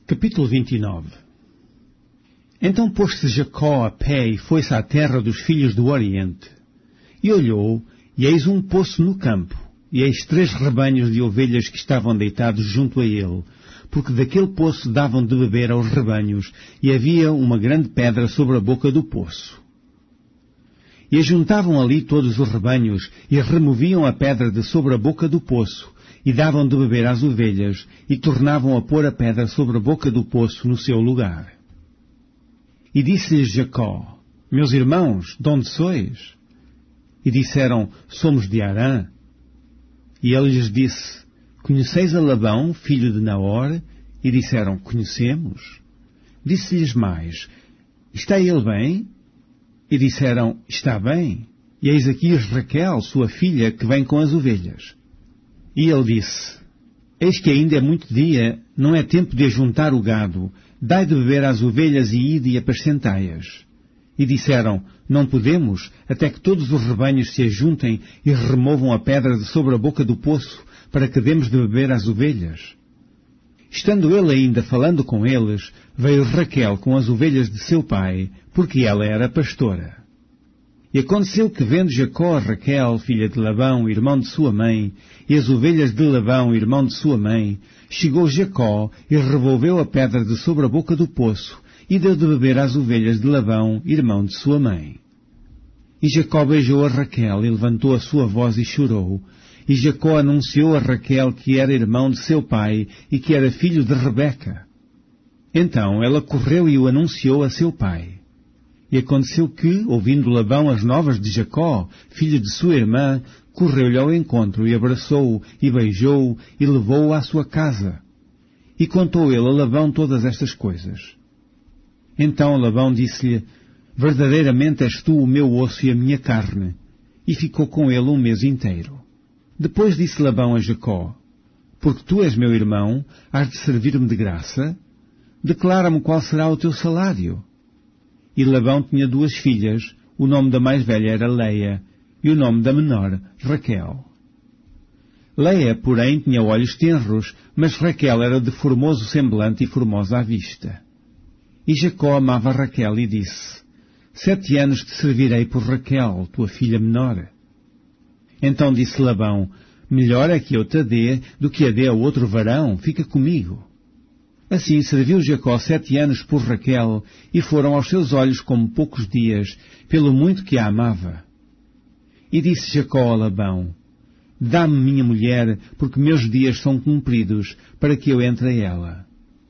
Capítulo 29. Então pôs-se Jacó a pé e foi-se à terra dos filhos do Oriente. E olhou, e eis um poço no campo, e eis 3 rebanhos de ovelhas que estavam deitados junto a ele, porque daquele poço davam de beber aos rebanhos, e havia uma grande pedra sobre a boca do poço. E ajuntavam ali todos os rebanhos, e removiam a pedra de sobre a boca do poço, e davam de beber às ovelhas, e tornavam a pôr a pedra sobre a boca do poço no seu lugar. E disse-lhes Jacó: Meus irmãos, de onde sois? E disseram: Somos de Harã. E ele lhes disse: Conheceis a Labão, filho de Naor? E disseram: Conhecemos. Disse-lhes mais: Está ele bem? E disseram: Está bem. E eis aqui Raquel, sua filha, que vem com as ovelhas. E ele disse: Eis que ainda é muito dia, não é tempo de ajuntar o gado, dai de beber às ovelhas e ide e apacentai-as. E disseram: Não podemos, até que todos os rebanhos se ajuntem e removam a pedra de sobre a boca do poço, para que demos de beber às ovelhas. Estando ele ainda falando com eles, veio Raquel com as ovelhas de seu pai, porque ela era pastora. E aconteceu que, vendo Jacó a Raquel, filha de Labão, irmão de sua mãe, e as ovelhas de Labão, irmão de sua mãe, chegou Jacó e revolveu a pedra de sobre a boca do poço, e deu de beber às ovelhas de Labão, irmão de sua mãe. E Jacó beijou a Raquel e levantou a sua voz e chorou. E Jacó anunciou a Raquel que era irmão de seu pai e que era filho de Rebeca. Então ela correu e o anunciou a seu pai. E aconteceu que, ouvindo Labão as novas de Jacó, filho de sua irmã, correu-lhe ao encontro e abraçou-o e beijou-o e levou-o à sua casa. E contou ele a Labão todas estas coisas. Então Labão disse-lhe: Verdadeiramente és tu o meu osso e a minha carne. E ficou com ele um mês inteiro. Depois disse Labão a Jacó: Porque tu és meu irmão, has de servir-me de graça? Declara-me qual será o teu salário. E Labão tinha 2 filhas, o nome da mais velha era Leia, e o nome da menor, Raquel. Leia, porém, tinha olhos tenros, mas Raquel era de formoso semblante e formosa à vista. E Jacó amava Raquel e disse: 7 anos te servirei por Raquel, tua filha menor. Então disse Labão: Melhor é que eu te a dê do que a dê a outro varão, fica comigo. Assim serviu Jacó 7 anos por Raquel, e foram aos seus olhos como poucos dias, pelo muito que a amava. E disse Jacó a Labão: Dá-me minha mulher, porque meus dias são cumpridos, para que eu entre a ela.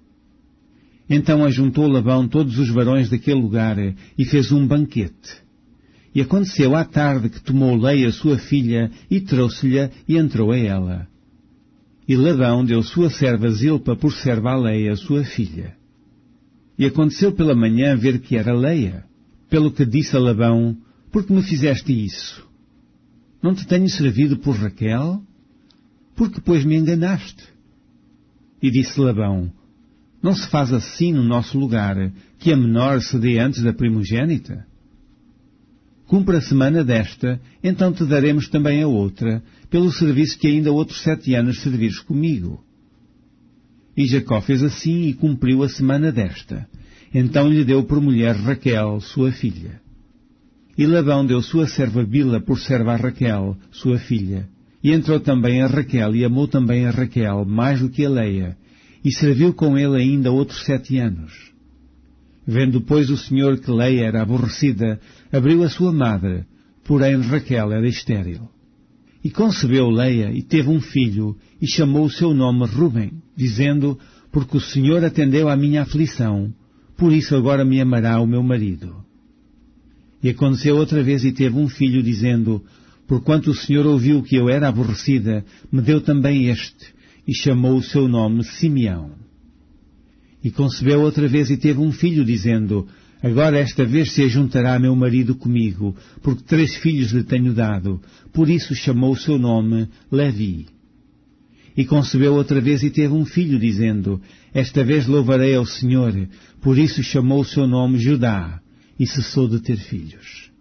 Então ajuntou Labão todos os varões daquele lugar, e fez um banquete. E aconteceu à tarde que tomou Leia sua filha, e trouxe-lhe, e entrou a ela. E Labão deu sua serva Zilpa por serva a Leia, sua filha. E aconteceu pela manhã ver que era Leia, pelo que disse a Labão: Por que me fizeste isso? Não te tenho servido por Raquel? Por que, pois, me enganaste? E disse Labão: Não se faz assim no nosso lugar, que a menor se dê antes da primogênita? Cumpra a semana desta, então te daremos também a outra, pelo serviço que ainda outros 7 anos servires comigo. E Jacó fez assim e cumpriu a semana desta. Então lhe deu por mulher Raquel, sua filha. E Labão deu sua serva Bila por serva a Raquel, sua filha. E entrou também a Raquel e amou também a Raquel mais do que a Leia, e serviu com ele ainda outros 7 anos. Vendo, pois, o Senhor que Leia era aborrecida, abriu a sua madre, porém Raquel era estéril. E concebeu Leia, e teve um filho, e chamou o seu nome Rubem, dizendo: Porque o Senhor atendeu à minha aflição, por isso agora me amará o meu marido. E aconteceu outra vez e teve um filho, dizendo: Porquanto o Senhor ouviu que eu era aborrecida, me deu também este, e chamou o seu nome Simeão. E concebeu outra vez e teve um filho, dizendo: Agora esta vez se ajuntará meu marido comigo, porque 3 filhos lhe tenho dado. Por isso chamou o seu nome Levi. E concebeu outra vez e teve um filho, dizendo: Esta vez louvarei ao Senhor. Por isso chamou o seu nome Judá, e cessou de ter filhos.